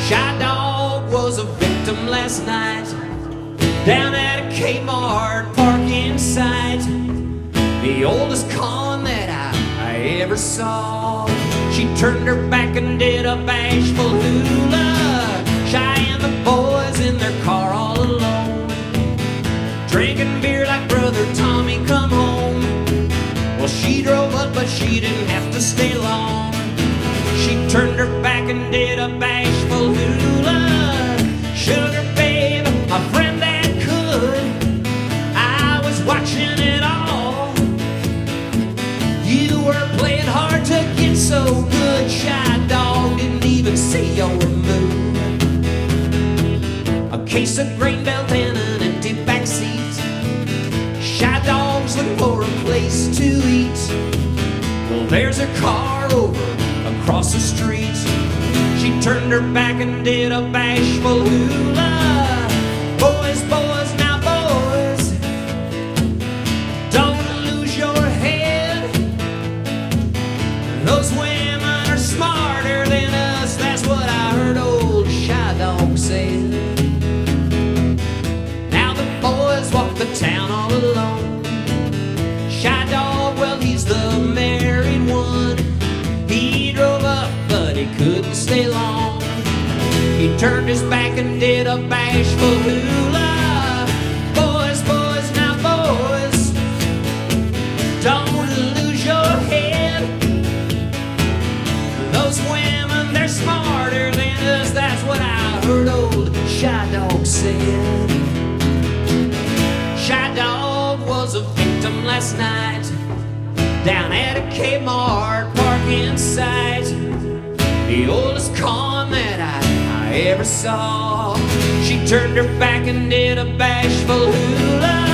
Shy Dog was a victim last night down at a Kmart parking site. The oldest con that I ever saw. She turned her back and did a bashful hula. Shy and the boys in their car all alone, drinking beer like Brother Tommy come home. Well, she drove up, but she didn't have to stay long. She turned her back and did a bashful hula. Sugar babe, a friend that could, I was watching it all. You were playing hard to get so good. Shy Dog didn't even see your move. A case of grain belt and an empty backseat. Shy Dog's looking for a place to eat. Well, there's her car over across the street. She turned her back and did a bashful hula. Boys, boys, now boys, don't lose your head. Those women are smarter than us, that's what I heard old Shy Dog say. Now the boys walk the town all alone. Shy Dog, well, he's the married one. He drove up, but he couldn't stay long. He turned his back and did a bashful hula. Boys, boys, now boys, don't lose your head. Those women, they're smarter than us, that's what I heard old Shy Dog said. Shy Dog was a victim last night down at a Kmart parking site. The oldest con that I ever saw. She turned her back and did a bashful hula.